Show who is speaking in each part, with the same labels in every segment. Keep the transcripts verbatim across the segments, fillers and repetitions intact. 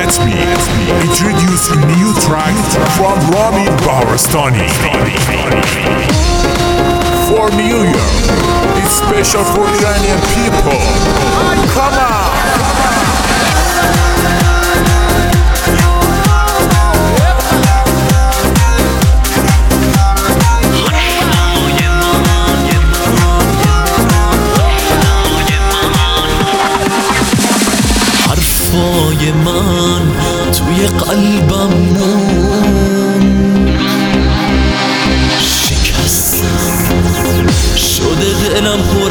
Speaker 1: Let me introduce a new track from Rami Baharastani. For New Year, it's special for Iranian people. Come on!
Speaker 2: حرفای من توی قلبم مون شکستم شده دلم پر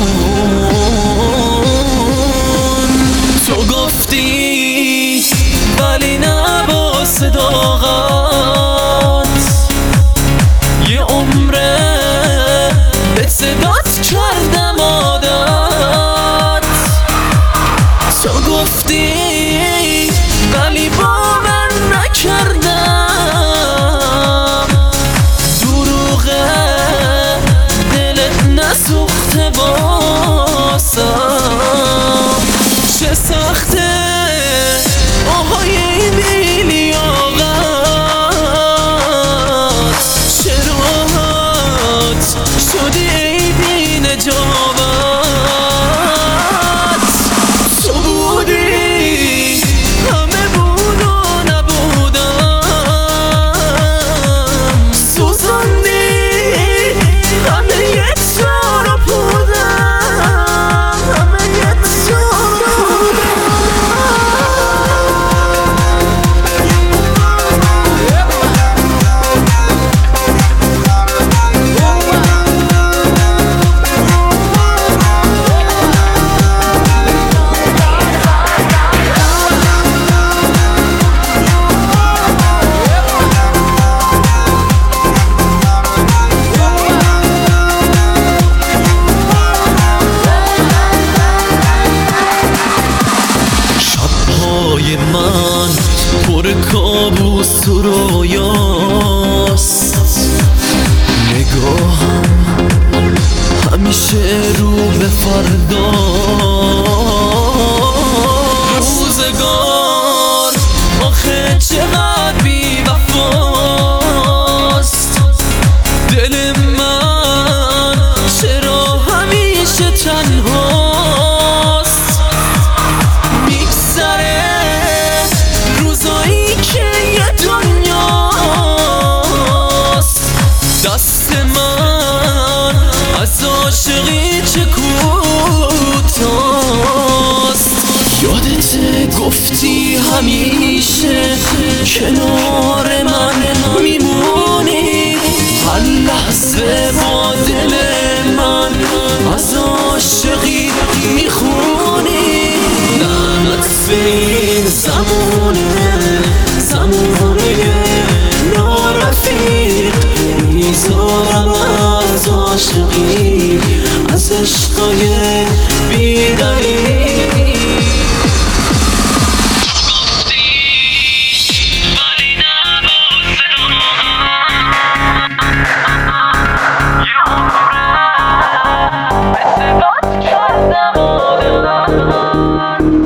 Speaker 2: خون. تو گفتی ولی نه با صداقت یه عمره به صدات کردم عادت. تو گفتی ولی باور نکردم دروغه دلت نسوخته واسم. چه سخته آهای بی لیاقت، چه راحت شدی ای بی نجابت. تو بودی همه بود و نبودم، سوزندی همه یک جا رو بودم، همه یک جا رو من پر کابوس و رویاست. نگاهم همیشه رو به فرداست. روزگار آخه چقدر بی وفاست. دل من چرا همیشه تنهاست. میگذره دست من از عاشقی چه کوتاست. یادت گفتی همیشه کنار من میمونی، هر لحظه با دل من از عاشقی میخونی. لعنت به این زمونه زمونه نارفیق، میذارم از عاشقی از عشقای بیداری. گفتی ولی نه با صداقت یه عمره به صدات کردم عادت.